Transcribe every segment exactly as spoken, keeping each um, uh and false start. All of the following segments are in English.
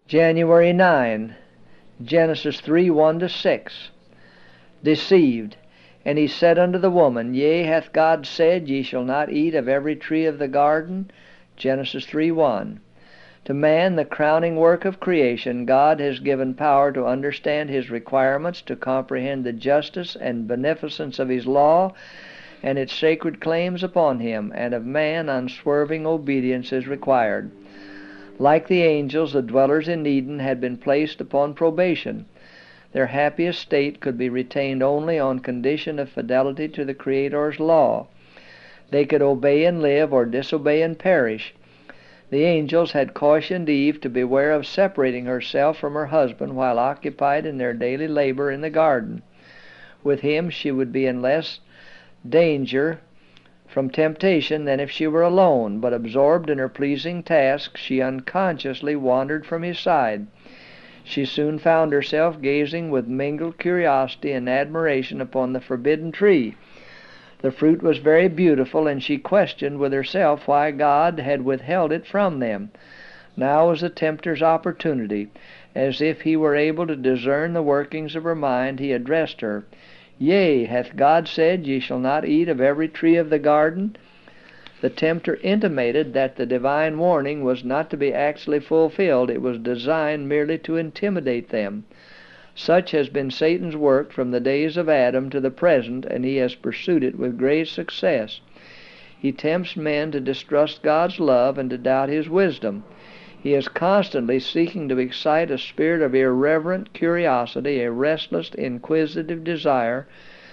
January ninth, Genesis three, one to six. Deceived. And he said unto the woman, Yea, hath God said, Ye shall not eat of every tree of the garden? Genesis three, one. To man, the crowning work of creation, God has given power to understand His requirements, to comprehend the justice and beneficence of His law, and its sacred claims upon him, and of man unswerving obedience is required. Like the angels, the dwellers in Eden had been placed upon probation. Their happy estate could be retained only on condition of fidelity to the Creator's law. They could obey and live, or disobey and perish. The angels had cautioned Eve to beware of separating herself from her husband while occupied in their daily labor in the garden. With him she would be in less danger from temptation than if she were alone, but absorbed in her pleasing task, she unconsciously wandered from his side. She soon found herself gazing with mingled curiosity and admiration upon the forbidden tree. The fruit was very beautiful, and she questioned with herself why God had withheld it from them. Now was the tempter's opportunity. As if he were able to discern the workings of her mind, he addressed her. Yea, hath God said, Ye shall not eat of every tree of the garden? The tempter intimated that the divine warning was not to be actually fulfilled. It was designed merely to intimidate them. Such has been Satan's work from the days of Adam to the present, and he has pursued it with great success. He tempts men to distrust God's love and to doubt His wisdom. He is constantly seeking to excite a spirit of irreverent curiosity, a restless, inquisitive desire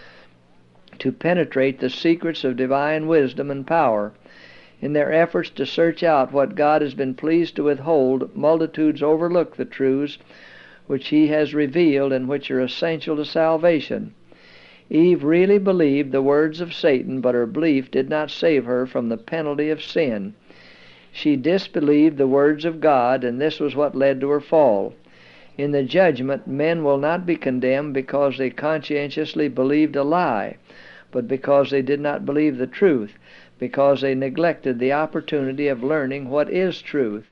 to penetrate the secrets of divine wisdom and power. In their efforts to search out what God has been pleased to withhold, multitudes overlook the truths which He has revealed and which are essential to salvation. Eve really believed the words of Satan, but her belief did not save her from the penalty of sin. She disbelieved the words of God, and this was what led to her fall. In the judgment, men will not be condemned because they conscientiously believed a lie, but because they did not believe the truth, because they neglected the opportunity of learning what is truth.